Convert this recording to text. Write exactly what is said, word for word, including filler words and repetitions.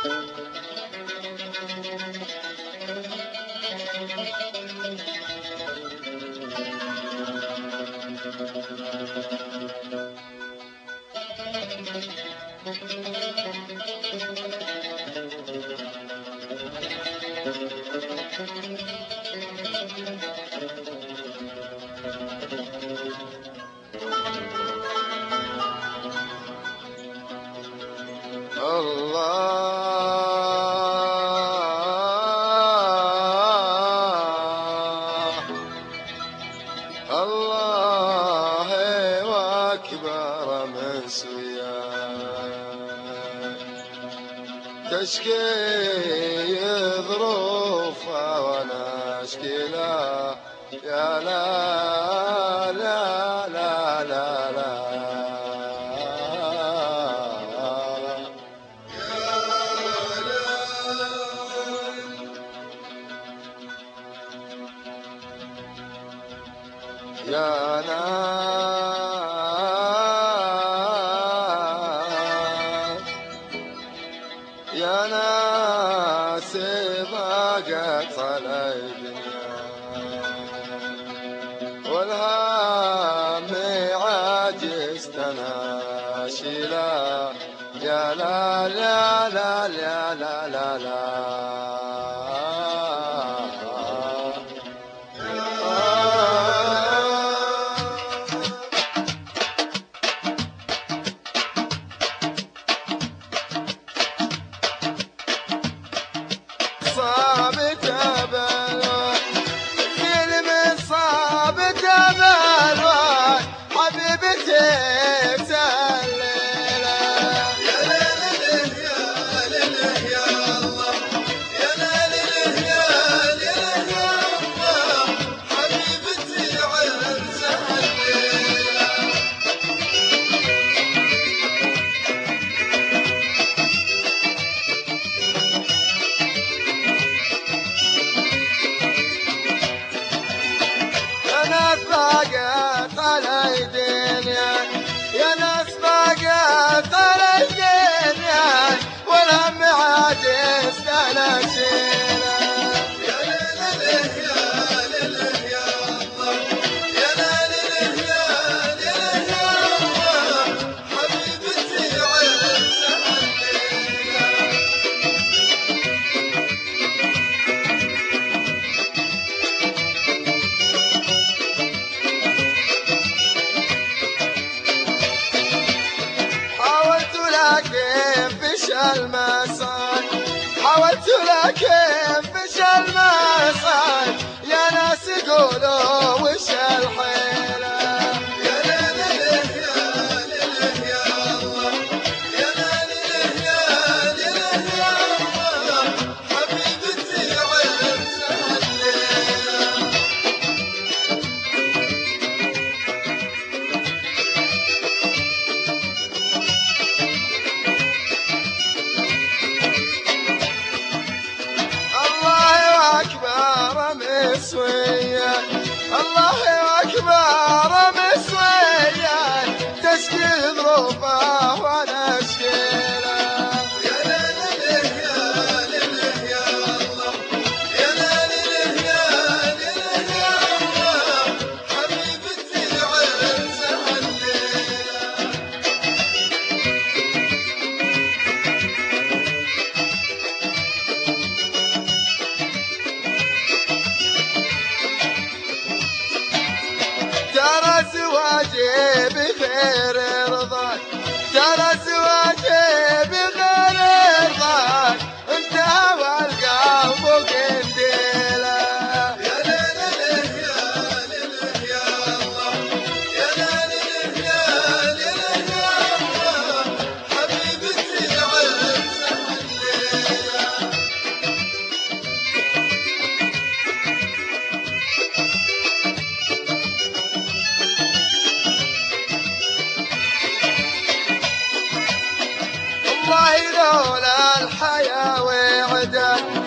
الله أكبر من سوياك تشكي ظروفه وانا اشكي له يا لا لا لا لا لا يا ناس يا ناس ضاقت علي الدنيا والهام عاجزت انا اشيله يا لا لا لا لا لا لا لا صابت بالوان كلمة صابت بالوان حبيبتي بسليلة يا ليله يا ليله يا الله يا ليله يا ليله يا الله حبيبتي عرسها الليلة باقت على الدنيا يا ناس باقت على الدنيا والهم عاجز انا اشيله يا ليله يا ليله يا الله يا ليله يا ليله يا الله حبيبتي عرسها الليله لكن فش المسان حاولت لكن فش المسان يا ناس يقولوا وش الحيلة يا ليله يا ليله يا الله يا ليله يا ليله يا الله حبيبتي عرسها الليلة مسوية الله أكبر مسوية تشكي ظروفه وانا اشكيله يا ليله يا ليله يا الله يا ليله يا ليله يا الله حبيبتي عرسها الليلة ترى زواجي بخير رضاك ترى زواجي بخير رضاك انتهى والقلب قنديله يا ليله يا ليله يا الله يا ليله يا ليله يا الله حبيبتي عرسها الليلة والله لولا الحياة وعدك